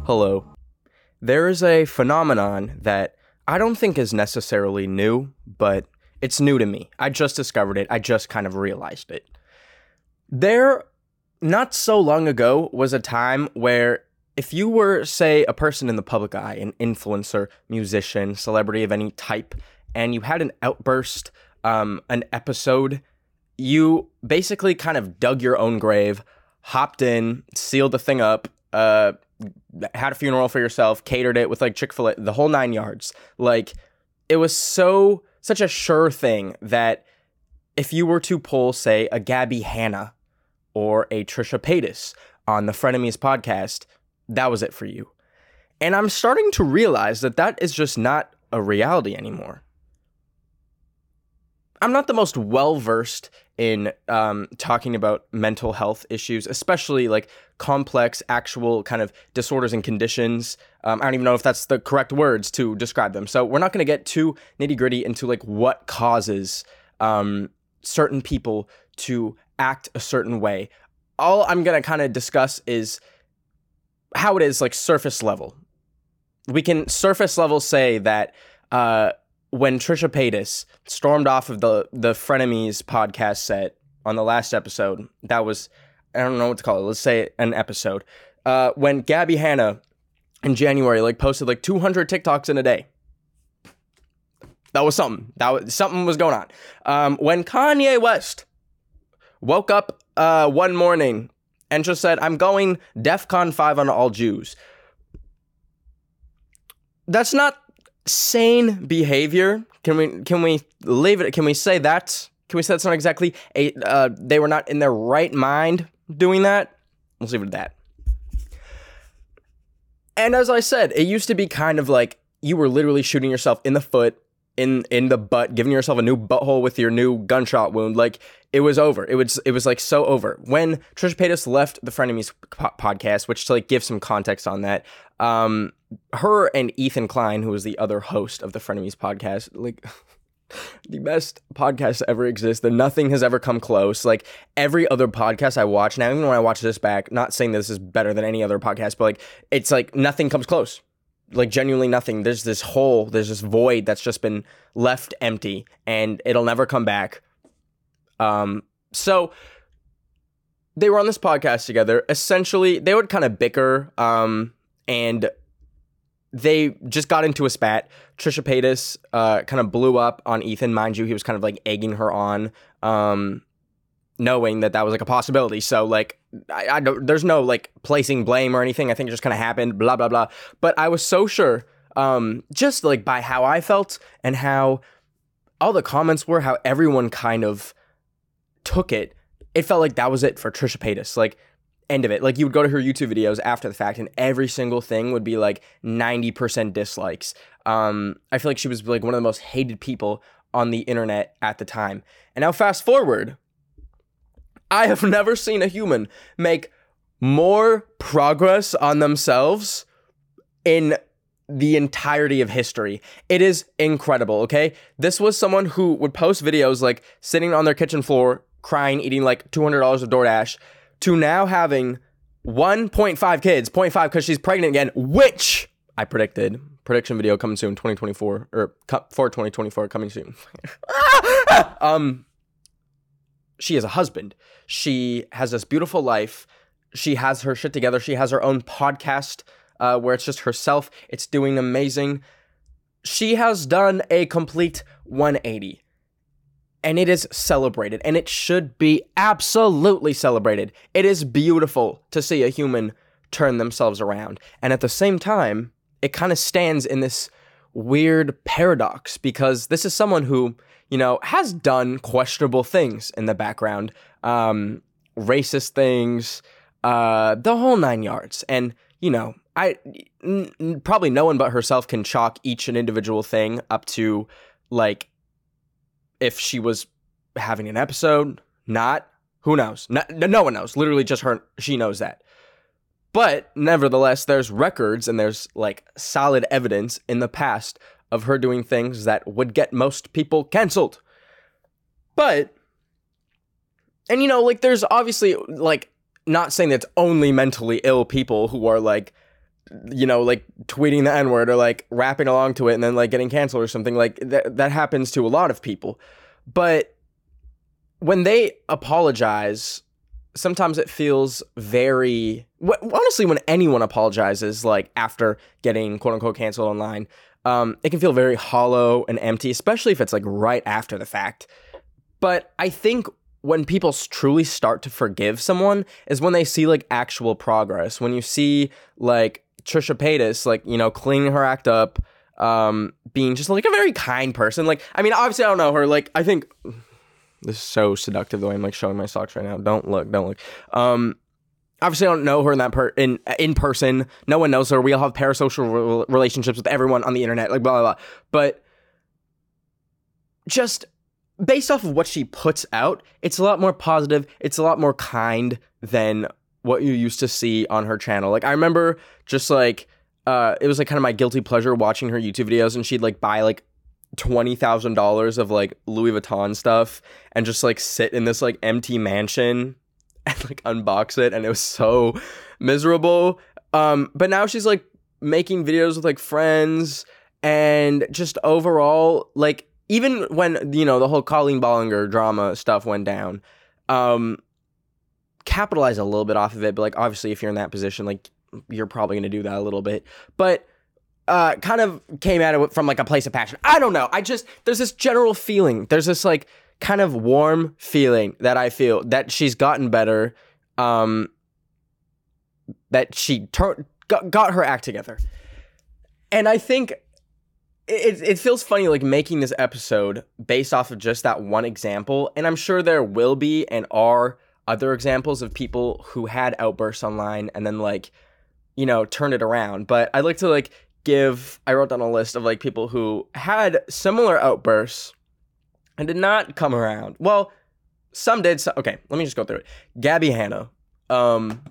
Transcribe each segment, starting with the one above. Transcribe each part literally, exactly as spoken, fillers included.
Hello. There is a phenomenon that I don't think is necessarily new, but it's new to me. I just discovered it. I just kind of realized it. There, not so long ago, was a time where if you were, say, a person in the public eye, an influencer, musician, celebrity of any type, and you had an outburst, um, an episode, you basically kind of dug your own grave, hopped in, sealed the thing up, uh, had a funeral for yourself, catered it with like Chick-fil-A, the whole nine yards. Like, it was so, such a sure thing that if you were to pull, say, a Gabby Hanna or a Trisha Paytas on the Frenemies podcast, that was it for you. And I'm starting to realize that that is just not a reality anymore. I'm not the most well-versed in um, talking about mental health issues, especially like complex, actual kind of disorders and conditions. Um, I don't even know if that's the correct words to describe them. So we're not going to get too nitty-gritty into like what causes um, certain people to act a certain way. All I'm going to kind of discuss is how it is like surface level. We can surface level say that uh, when Trisha Paytas stormed off of the, the Frenemies podcast set on the last episode, that was, I don't know what to call it, let's say an episode, uh, when Gabby Hanna in January like posted like two hundred TikToks in a day. That was something. That was, something was going on. Um, when Kanye West woke up uh, one morning and just said, I'm going DEFCON five on all Jews. That's not sane behavior. Can we can we leave it? Can we say that? Can we say that's not exactly a? Uh, they were not in their right mind doing that. Let's leave it at that. And as I said, it used to be kind of like you were literally shooting yourself in the foot, in in the butt, giving yourself a new butthole with your new gunshot wound. Like it was over. It was it was like so over. When Trisha Paytas left the Frenemies po- podcast, which to like give some context on that, um, her and Ethan Klein, who was the other host of the Frenemies podcast, like the best podcast to ever exist. That nothing has ever come close. Like every other podcast I watch now, even when I watch this back, not saying this is better than any other podcast, but like it's like nothing comes close. Like genuinely nothing. There's this hole, there's this void that's just been left empty and it'll never come back. Um, so they were on this podcast together. Essentially, they would kind of bicker, um, and they just got into a spat. Trisha Paytas uh, kind of blew up on Ethan. Mind you, he was kind of like egging her on, um, knowing that that was like a possibility. So like, I, I don't, there's no like placing blame or anything. I think it just kind of happened, blah, blah, blah. But I was so sure, um, just like by how I felt and how all the comments were, how everyone kind of took it. It felt like that was it for Trisha Paytas. Like, end of it. Like you would go to her YouTube videos after the fact and every single thing would be like ninety percent dislikes. Um, I feel like she was like one of the most hated people on the internet at the time. And now fast forward, I have never seen a human make more progress on themselves in the entirety of history. It is incredible, okay? This was someone who would post videos like sitting on their kitchen floor, crying, eating like two hundred dollars of DoorDash, to now having one point five kids, zero point five because she's pregnant again, which I predicted. Prediction video coming soon, twenty twenty-four, or for twenty twenty-four coming soon. um, she is a husband. She has this beautiful life. She has her shit together. She has her own podcast uh, where it's just herself. It's doing amazing. She has done a complete one eighty. And it is celebrated, and it should be absolutely celebrated. It is beautiful to see a human turn themselves around. And at the same time, it kind of stands in this weird paradox because this is someone who, you know, has done questionable things in the background, um, racist things, uh, the whole nine yards. And, you know, I n- probably no one but herself can chalk each and individual thing up to, like, if she was having an episode, not, who knows? No, no one knows. Literally just her, she knows that. But nevertheless, there's records and there's like solid evidence in the past of her doing things that would get most people canceled. But, and you know, like there's obviously like, not saying that it's only mentally ill people who are like you know, like tweeting the N-word or like rapping along to it and then like getting canceled or something. Like that that happens to a lot of people. But when they apologize, sometimes it feels very, honestly, when anyone apologizes, like after getting quote unquote canceled online, um, it can feel very hollow and empty, especially if it's like right after the fact. But I think when people truly start to forgive someone is when they see like actual progress. When you see like Trisha Paytas, like, you know, cleaning her act up, um, being just like a very kind person. Like, I mean, obviously I don't know her. Like, I think this is so seductive the way I'm like showing my socks right now. Don't look, don't look. Um, obviously I don't know her in that per in in person. No one knows her. We all have parasocial re- relationships with everyone on the internet. Like blah blah blah. But just based off of what she puts out, it's a lot more positive. It's a lot more kind than what you used to see on her channel. Like, I remember just like, uh, it was like kind of my guilty pleasure watching her YouTube videos, and she'd like buy like twenty thousand dollars of like Louis Vuitton stuff and just like sit in this like empty mansion and like unbox it. And it was so miserable. Um, but now she's like making videos with like friends, and just overall, like, even when, you know, the whole Colleen Bollinger drama stuff went down, um, capitalize a little bit off of it. But, like, obviously, if you're in that position, like, you're probably going to do that a little bit. But uh, kind of came at it from, like, a place of passion. I don't know. I just, there's this general feeling. There's this, like, kind of warm feeling that I feel that she's gotten better, um, that she tur- got, got her act together. And I think It it feels funny, like, making this episode based off of just that one example, and I'm sure there will be and are other examples of people who had outbursts online and then, like, you know, turned it around. But I'd like to, like, give, I wrote down a list of, like, people who had similar outbursts and did not come around. Well, some did. So, okay, let me just go through it. Gabby Hanna. Um,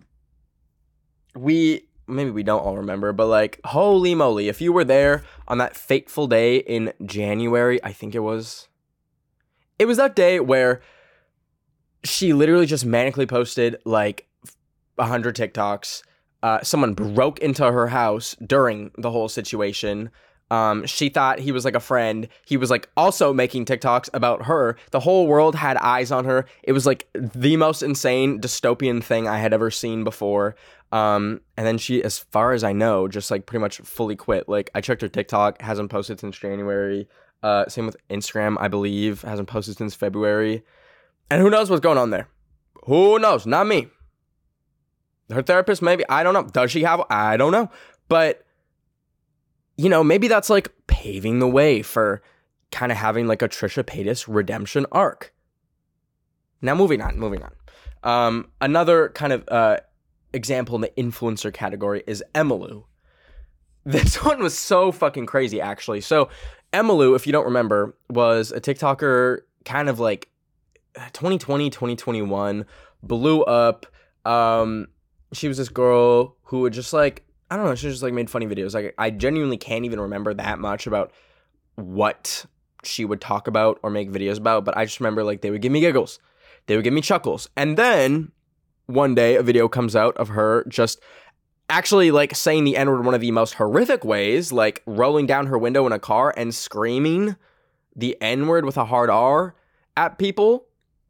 we... Maybe we don't all remember, but like, holy moly, if you were there on that fateful day in January, I think it was, it was that day where she literally just manically posted like a hundred TikToks. Uh, someone broke into her house during the whole situation. Um, she thought he was like a friend. He was like also making TikToks about her. The whole world had eyes on her. It was like the most insane dystopian thing I had ever seen before. Um, and then she, as far as I know, just like pretty much fully quit. Like, I checked her TikTok, hasn't posted since January. Uh, same with Instagram, I believe, hasn't posted since February. And who knows what's going on there? Who knows? Not me. Her therapist, maybe. I don't know. Does she have? I don't know. But, you know, maybe that's like paving the way for kind of having like a Trisha Paytas redemption arc. Now, moving on, moving on. Um, another kind of uh, example in the influencer category is Emmylou. This one was so fucking crazy, actually. So, Emmylou, if you don't remember, was a TikToker kind of like twenty twenty, twenty twenty-one, blew up. Um, she was this girl who would just like, I don't know, she just like made funny videos. Like, I genuinely can't even remember that much about what she would talk about or make videos about, but I just remember like they would give me giggles. They would give me chuckles. And then one day a video comes out of her just actually like saying the N-word in one of the most horrific ways, like rolling down her window in a car and screaming the N-word with a hard R at people.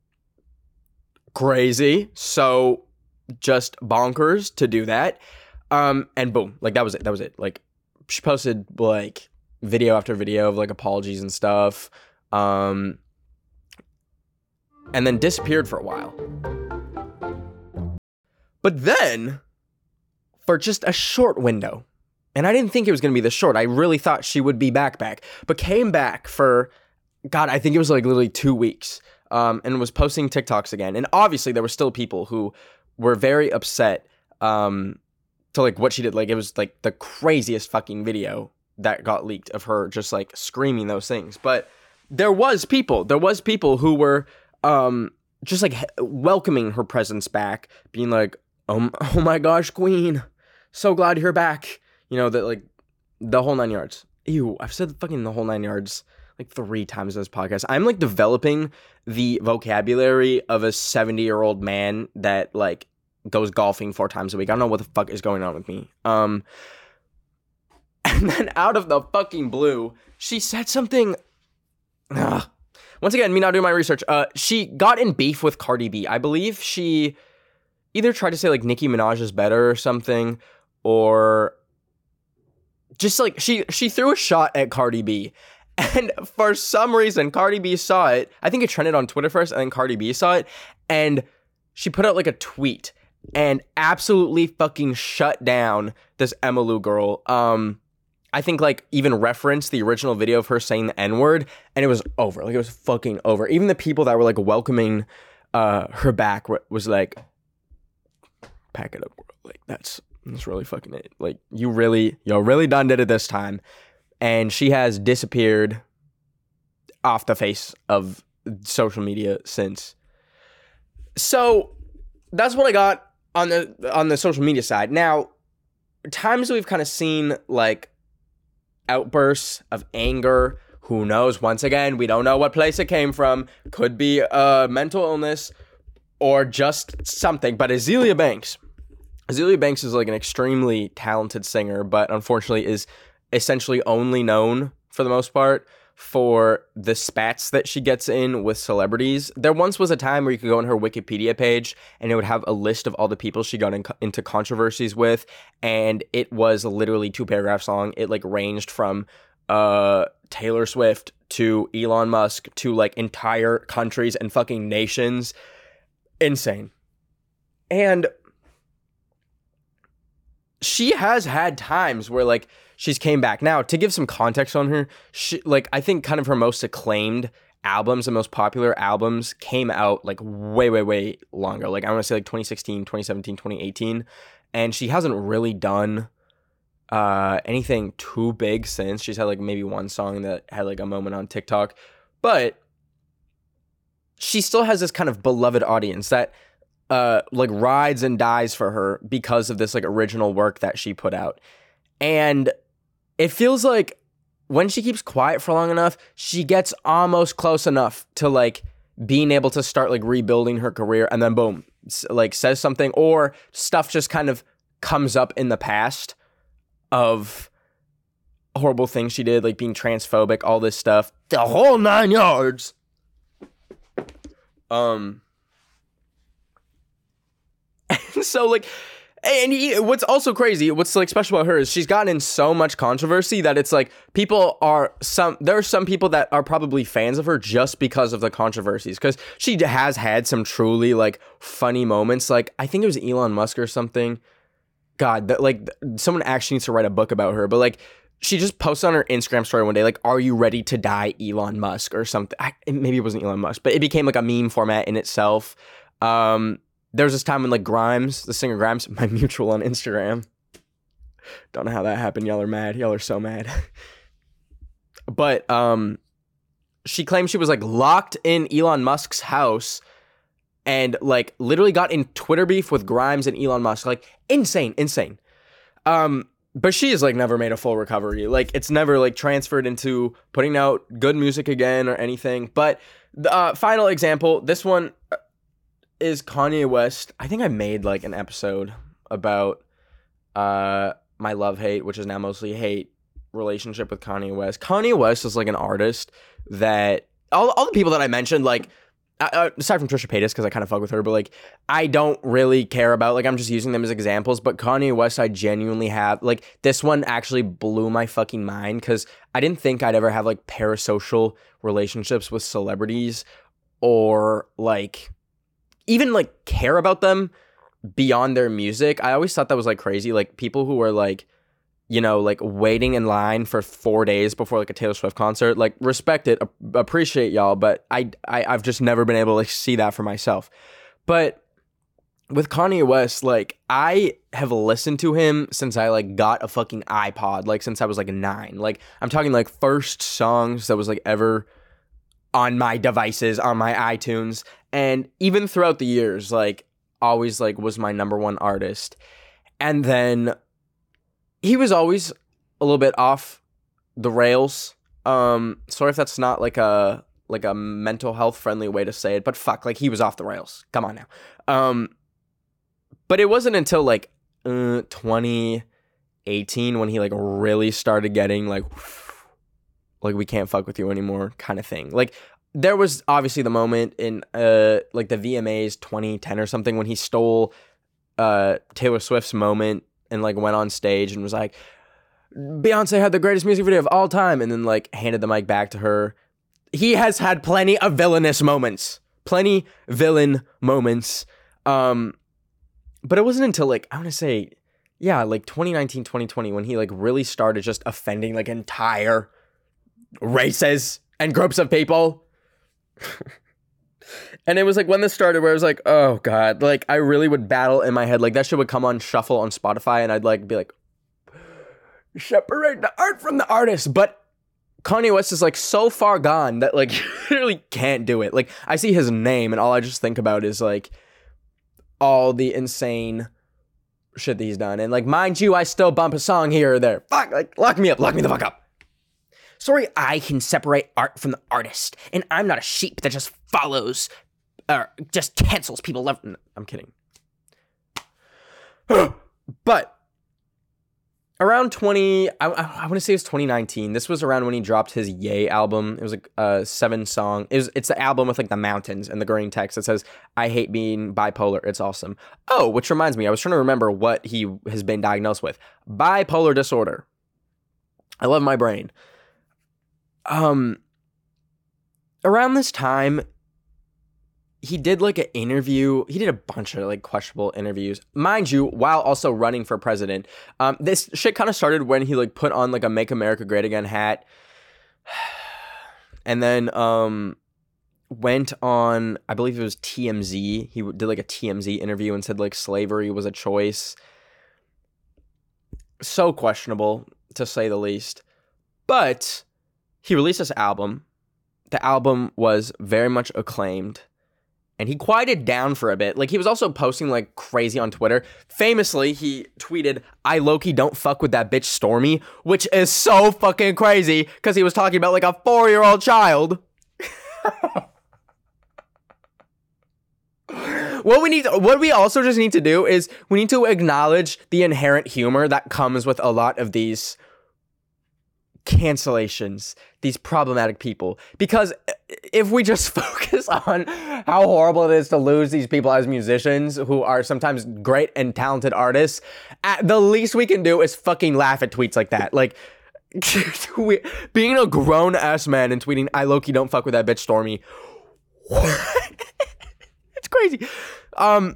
Crazy. So just bonkers to do that. Um, and boom, like that was it. That was it. Like, she posted like video after video of like apologies and stuff. Um, and then disappeared for a while. But then, for just a short window, and I didn't think it was going to be this short. I really thought she would be back back, but came back for, God, I think it was like literally two weeks, um, and was posting TikToks again. And obviously there were still people who were very upset, um, to like what she did. Like, it was like the craziest fucking video that got leaked of her just like screaming those things. But there was people, there was people who were, um, just like welcoming her presence back, being like, oh, oh my gosh, queen, so glad you're back. You know, that like the whole nine yards. Ew, I've said fucking the whole nine yards like three times in this podcast. I'm like developing the vocabulary of a seventy year old man that like goes golfing four times a week. I don't know what the fuck is going on with me. Um, and then out of the fucking blue, she said something. Ugh. Once again, me not doing my research. Uh, she got in beef with Cardi B. I believe she either tried to say like Nicki Minaj is better or something, or just like she she threw a shot at Cardi B. And for some reason, Cardi B saw it. I think it trended on Twitter first, and then Cardi B saw it. And she put out like a tweet and absolutely fucking shut down this Emmylou girl. Um, I think like even referenced the original video of her saying the N-word, and it was over. Like it was fucking over. Even the people that were like welcoming uh, her back was like, pack it up, bro. Like that's that's really fucking it. Like you really, you really done did it this time. And she has disappeared off the face of social media since. So that's what I got on the on the social media side. Now, times we've kind of seen like outbursts of anger. Who knows? Once again, we don't know what place it came from. Could be a mental illness or just something. But Azealia Banks, Azealia Banks is like an extremely talented singer, but unfortunately is essentially only known for the most part for the spats that she gets in with celebrities. There once was a time where you could go on her Wikipedia page and it would have a list of all the people she got in, into controversies with, and it was literally two paragraphs long. It like ranged from uh Taylor Swift to Elon Musk to like entire countries and fucking nations. Insane. And she has had times where like she's came back. Now, to give some context on her, she, like I think kind of her most acclaimed albums and most popular albums came out like way, way, way longer. Like I want to say like twenty sixteen, twenty seventeen, twenty eighteen. And she hasn't really done uh, anything too big since. She's had like maybe one song that had like a moment on TikTok. But she still has this kind of beloved audience that uh, like rides and dies for her because of this like original work that she put out. And it feels like when she keeps quiet for long enough, she gets almost close enough to like being able to start like rebuilding her career, and then boom, like says something, or stuff just kind of comes up in the past of horrible things she did, like being transphobic, all this stuff, the whole nine yards. Um, and so like, and he, what's also crazy, what's like special about her is she's gotten in so much controversy that it's like people are some, there are some people that are probably fans of her just because of the controversies, because she has had some truly like funny moments. Like I think it was Elon Musk or something. God, that like someone actually needs to write a book about her. But like she just posted on her Instagram story one day, like, "Are you ready to die, Elon Musk?" or something. I, maybe it wasn't Elon Musk, but it became like a meme format in itself. Um, There was this time when like Grimes, the singer Grimes, my mutual on Instagram. Don't know how that happened. Y'all are mad. Y'all are so mad. But um, she claimed she was like locked in Elon Musk's house and like literally got in Twitter beef with Grimes and Elon Musk. Like insane, insane. Um, but she has like never made a full recovery. Like it's never like transferred into putting out good music again or anything. But the uh, final example, this one is Kanye West. I think I made like an episode about uh my love-hate, which is now mostly hate, relationship with Kanye West. Kanye West is like an artist that all, all the people that I mentioned, like uh, aside from Trisha Paytas, because I kind of fuck with her, but like I don't really care about, like I'm just using them as examples. But Kanye West, I genuinely have, like this one actually blew my fucking mind, because I didn't think I'd ever have like parasocial relationships with celebrities, or like even like care about them beyond their music. I always thought that was like crazy. Like people who were like, you know, like waiting in line for four days before like a Taylor Swift concert, like respect it, appreciate y'all. But I, I, I've just never been able to like, see that for myself. But with Kanye West, like I have listened to him since I like got a fucking iPod, like since I was like nine. Like I'm talking like first songs that was like ever on my devices, on my iTunes. And even throughout the years, like always like was my number one artist. And then he was always a little bit off the rails. Um, sorry if that's not like a like a mental health friendly way to say it, but fuck, like he was off the rails. Come on now. Um, But it wasn't until like uh, twenty eighteen when he like really started getting like, like we can't fuck with you anymore kind of thing. Like there was obviously the moment in uh like the V M As twenty ten or something when he stole uh Taylor Swift's moment and like went on stage and was like, Beyonce had the greatest music video of all time, and then like handed the mic back to her. He has had plenty of villainous moments, plenty villain moments. Um, but it wasn't until like, I want to say, yeah, like twenty nineteen, twenty twenty when he like really started just offending like entire races and groups of people. And it was like when this started where I was like, oh God, like I really would battle in my head. Like that shit would come on shuffle on Spotify and I'd like be like, separate the art from the artist. But Kanye West is like so far gone that like you really can't do it. Like I see his name and all I just think about is like all the insane shit that he's done. And like, mind you, I still bump a song here or there. Fuck, like lock me up, lock me the fuck up. Sorry, I can separate art from the artist, and I'm not a sheep that just follows or just cancels people left. No, I'm kidding. But around twenty, I, I, I want to say it was twenty nineteen. This was around when he dropped his Yay album. It was like a seven song. It was, it's the album with like the mountains and the green text that says, I hate being bipolar. It's awesome. Oh, which reminds me, I was trying to remember what he has been diagnosed with. Bipolar disorder. I love my brain. Um, around this time, he did like an interview. He did a bunch of like questionable interviews, mind you, while also running for president. Um, this shit kind of started when he like put on like a Make America Great Again hat, and then um went on, I believe it was T M Z. He did like a T M Z interview and said like slavery was a choice. So questionable to say the least, but he released this album. The album was very much acclaimed. And he quieted down for a bit. Like, he was also posting like crazy on Twitter. Famously, he tweeted, I low-key don't fuck with that bitch Stormy, which is so fucking crazy because he was talking about like a four-year-old child. What we need, to, what we also just need to do is we need to acknowledge the inherent humor that comes with a lot of these cancellations, these problematic people, because if we just focus on how horrible it is to lose these people as musicians who are sometimes great and talented artists, at the least we can do is fucking laugh at tweets like that. Like we, being a grown ass man and tweeting, I low-key don't fuck with that bitch Stormy. It's crazy. Um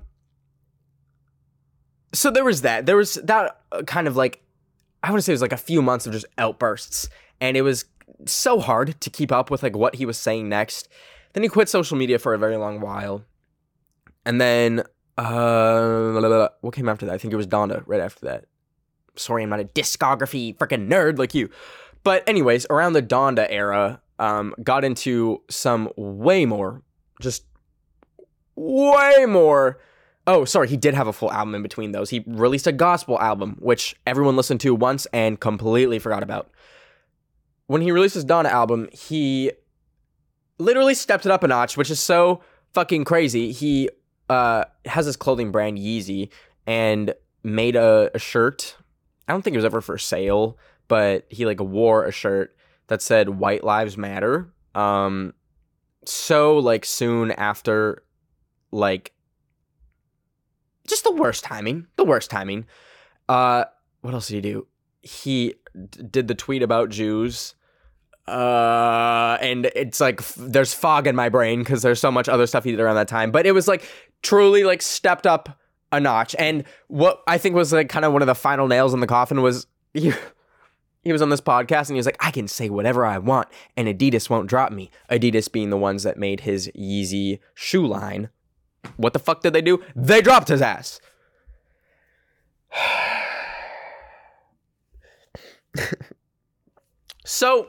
so there was that there was that kind of like, I want to say it was like a few months of just outbursts, and it was so hard to keep up with like what he was saying next. Then he quit social media for a very long while, and then uh, what came after that? I think it was Donda right after that. Sorry, I'm not a discography freaking nerd like you, but anyways, around the Donda era, um, got into some way more, just way more. Oh, sorry, he did have a full album in between those. He released a gospel album, which everyone listened to once and completely forgot about. When he released his Donda album, he literally stepped it up a notch, which is so fucking crazy. He uh, has his clothing brand, Yeezy, and made a, a shirt. I don't think it was ever for sale, but he like wore a shirt that said White Lives Matter. Um, so like soon after, like, just the worst timing. The worst timing. Uh, what else did he do? He d- did the tweet about Jews. Uh, and it's like, f- there's fog in my brain because there's so much other stuff he did around that time. But it was like truly like stepped up a notch. And what I think was like kind of one of the final nails in the coffin was he, he was on this podcast and he was like, I can say whatever I want and Adidas won't drop me. Adidas being the ones that made his Yeezy shoe line. What the fuck did they do? They dropped his ass. So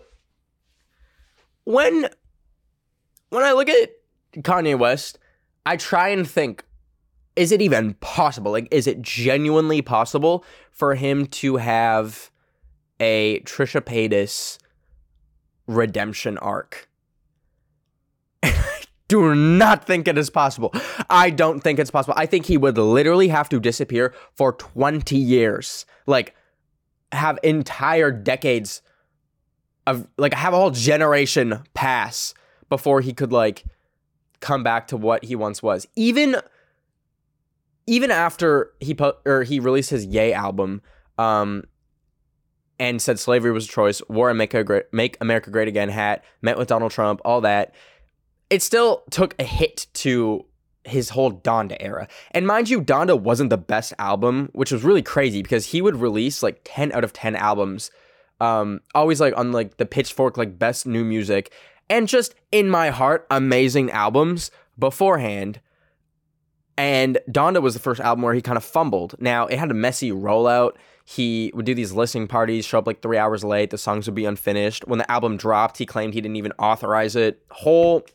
when when I look at Kanye West, I try and think, is it even possible? Like, is it genuinely possible for him to have a Trisha Paytas redemption arc? do not think it is possible. I don't think it's possible. I think he would literally have to disappear for twenty years. Like, have entire decades of, like, have a whole generation pass before he could, like, come back to what he once was. Even, even after he put, or he released his Yay album, um, and said slavery was a choice, wore a Make, a great, Make America Great Again hat, met with Donald Trump, all that, it still took a hit to his whole Donda era. And mind you, Donda wasn't the best album, which was really crazy because he would release like ten out of ten albums, um, always like on like the Pitchfork, like best new music, and just in my heart, amazing albums beforehand. And Donda was the first album where he kind of fumbled. Now, it had a messy rollout. He would do these listening parties, show up like three hours late. The songs would be unfinished. When the album dropped, he claimed he didn't even authorize it. Whole...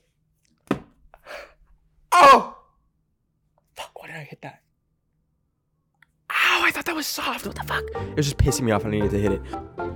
Oh! Fuck, why did I hit that? Ow, I thought that was soft. What the fuck? It was just pissing me off. I needed to hit it.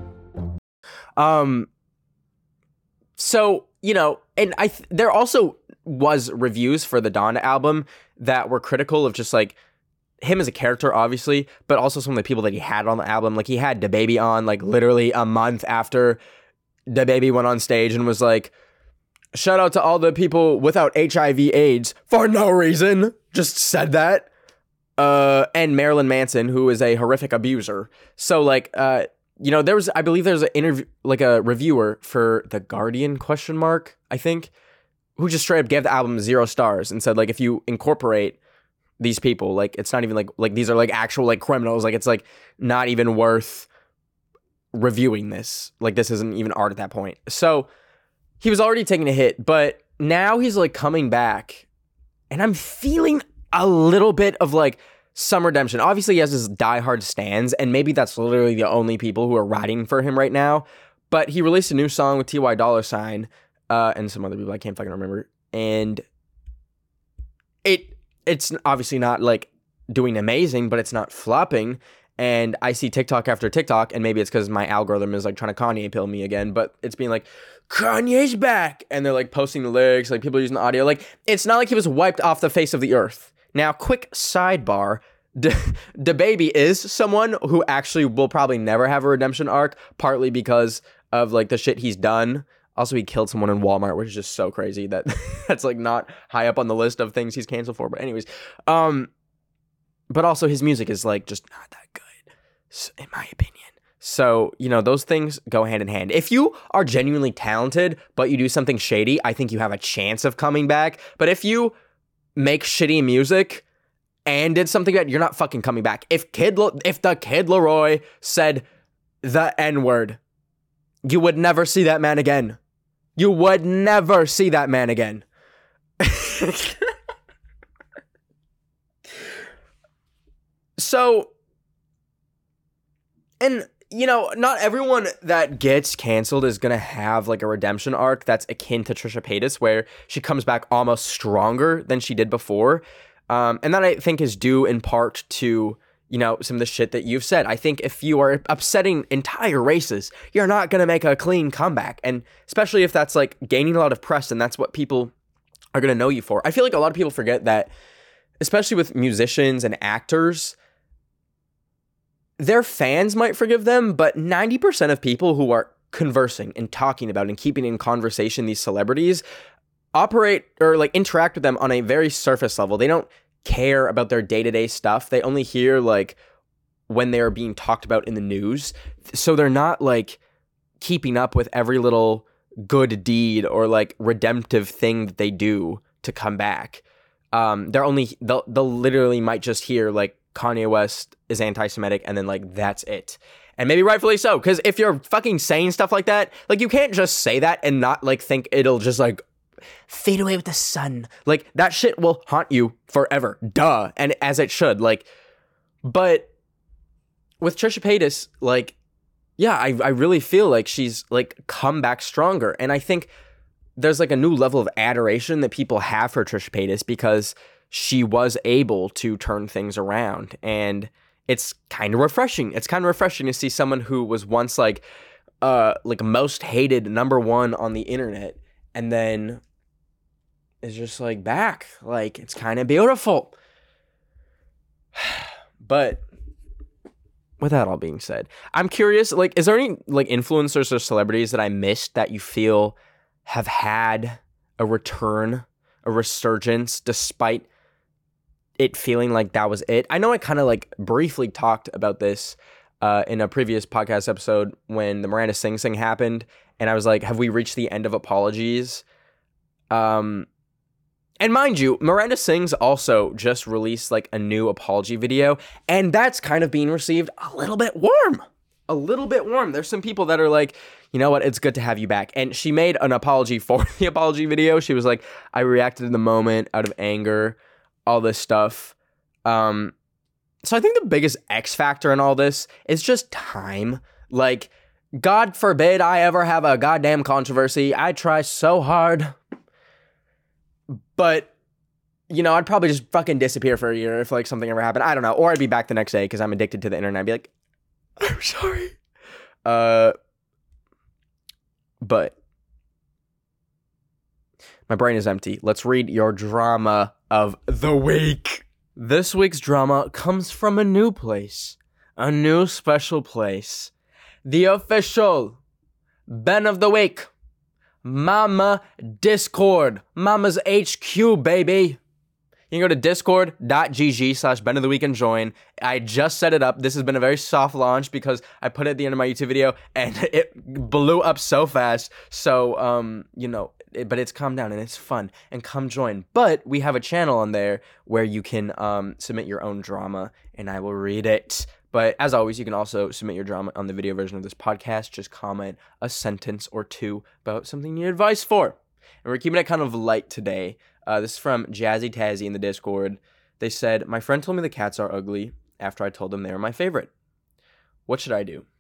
Um... So, you know, and I th- there also was reviews for the Donda album that were critical of just like him as a character, obviously, but also some of the people that he had on the album. Like he had DaBaby on like literally a month after DaBaby went on stage and was like, shout out to all the people without H I V AIDS for no reason. Just said that. Uh, and Marilyn Manson, who is a horrific abuser. So like, uh, you know, there was, I believe there's an interview, like a reviewer for The Guardian, question mark, I think, who just straight up gave the album zero stars and said, like, if you incorporate these people, like, it's not even like, like, these are like actual, like, criminals. Like, it's like not even worth reviewing this. Like, this isn't even art at that point. So he was already taking a hit, but now he's like coming back and I'm feeling a little bit of like some redemption. Obviously, he has his diehard stans, and maybe that's literally the only people who are riding for him right now. But he released a new song with T Y Dollar Sign uh, and some other people I can't fucking remember, and it it's obviously not like doing amazing, but it's not flopping. And I see TikTok after TikTok, and maybe it's because my algorithm is like trying to Kanye pill me again, but it's being like, Kanye's back, and they're like posting the lyrics, like people using the audio. Like it's not like he was wiped off the face of the earth. Now, quick sidebar, DaBaby is someone who actually will probably never have a redemption arc, partly because of like the shit he's done. Also, he killed someone in Walmart, which is just so crazy that that's like not high up on the list of things he's canceled for. But anyways, um, but also his music is like just not that good, in my opinion. So, you know, those things go hand in hand. If you are genuinely talented, but you do something shady, I think you have a chance of coming back. But if you make shitty music and did something that you're not fucking coming back. If Kid, Lo- if the Kid Laroi said the N-word, you would never see that man again. You would never see that man again. So, and you know, not everyone that gets canceled is gonna have like a redemption arc that's akin to Trisha Paytas, where she comes back almost stronger than she did before. Um, and that I think is due in part to, you know, some of the shit that you've said. I think if you are upsetting entire races, you're not gonna make a clean comeback. And especially if that's like gaining a lot of press and that's what people are gonna know you for. I feel like a lot of people forget that, especially with musicians and actors, their fans might forgive them, but ninety percent of people who are conversing and talking about and keeping in conversation these celebrities operate or like interact with them on a very surface level. They don't care about their day-to-day stuff. They only hear like when they are being talked about in the news. So they're not like keeping up with every little good deed or like redemptive thing that they do to come back. Um, they're only, they'll, they'll literally might just hear like Kanye West is anti-Semitic, and then like that's it. And maybe rightfully so, because if you're fucking saying stuff like that, like you can't just say that and not like think it'll just like fade away with the sun. Like that shit will haunt you forever. Duh. And as it should. Like, but with Trisha Paytas, like, yeah, I I really feel like she's like come back stronger. And I think there's like a new level of adoration that people have for Trisha Paytas because she was able to turn things around, and it's kind of refreshing. It's kind of refreshing to see someone who was once like, uh, like most hated number one on the internet, and then is just like back. Like, it's kind of beautiful. But with that all being said, I'm curious, like, is there any like influencers or celebrities that I missed that you feel have had a return, a resurgence, despite it feeling like that was it? I know I kind of like briefly talked about this uh, in a previous podcast episode when the Miranda Sings thing happened, and I was like, have we reached the end of apologies? Um, and mind you, Miranda Sings also just released like a new apology video, and that's kind of being received a little bit warm. A little bit warm. There's some people that are like, you know what, it's good to have you back. And she made an apology for the apology video. She was like, I reacted in the moment out of anger, all this stuff. Um, so I think the biggest X factor in all this is just time. Like, God forbid I ever have a goddamn controversy. I try so hard. But, you know, I'd probably just fucking disappear for a year if, like, something ever happened. I don't know. Or I'd be back the next day because I'm addicted to the internet. I'd be like, I'm sorry. Uh, but my brain is empty. Let's read your drama of the week. This week's drama comes from a new place. A new special place. The official Ben of the Week. Mama Discord. Mama's H Q, baby. You can go to discord.gg slash Ben of the Week and join. I just set it up. This has been a very soft launch because I put it at the end of my YouTube video and it blew up so fast. So, um, you know, it, but it's calmed down and it's fun. And come join. But we have a channel on there where you can um, submit your own drama and I will read it. But as always, you can also submit your drama on the video version of this podcast. Just comment a sentence or two about something you need advice for. And we're keeping it kind of light today. Uh, this is from Jazzy Tazzy in the Discord. They said, my friend told me the cats are ugly after I told them they were my favorite. What should I do?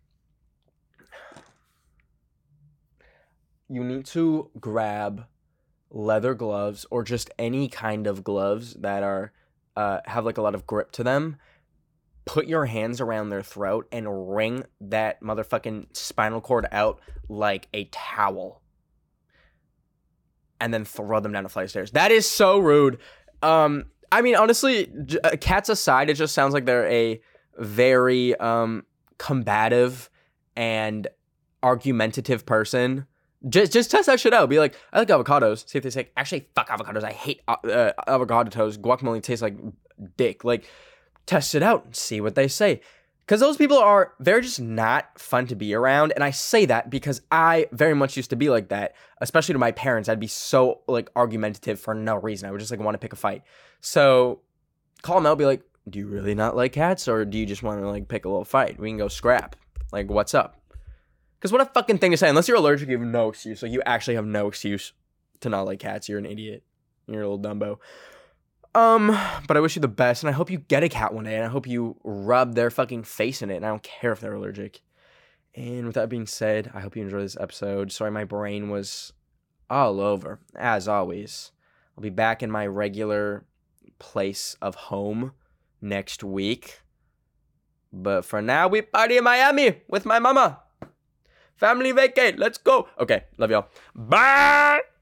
You need to grab leather gloves or just any kind of gloves that are uh, have like a lot of grip to them. Put your hands around their throat and wring that motherfucking spinal cord out like a towel. And then throw them down a flight of stairs. That is so rude. Um, I mean, honestly, j- cats aside, it just sounds like they're a very um, combative and argumentative person. Just just test that shit out. Be like, I like avocados. See if they say, actually, fuck avocados. I hate uh, uh, avocado toast. Guacamole tastes like dick. Like, test it out and see what they say. Because those people are, they're just not fun to be around. And I say that because I very much used to be like that, especially to my parents. I'd be so like argumentative for no reason. I would just like want to pick a fight. So call them out, be like, do you really not like cats? Or do you just want to like pick a little fight? We can go scrap. Like, what's up? Because what a fucking thing to say. Unless you're allergic, you have no excuse. Like, you actually have no excuse to not like cats. You're an idiot. You're a little Dumbo. Um, but I wish you the best, and I hope you get a cat one day, and I hope you rub their fucking face in it, and I don't care if they're allergic. And with that being said, I hope you enjoyed this episode. Sorry my brain was all over, as always. I'll be back in my regular place of home next week. But for now, we party in Miami with my mama. Family vacay, let's go. Okay, love y'all. Bye!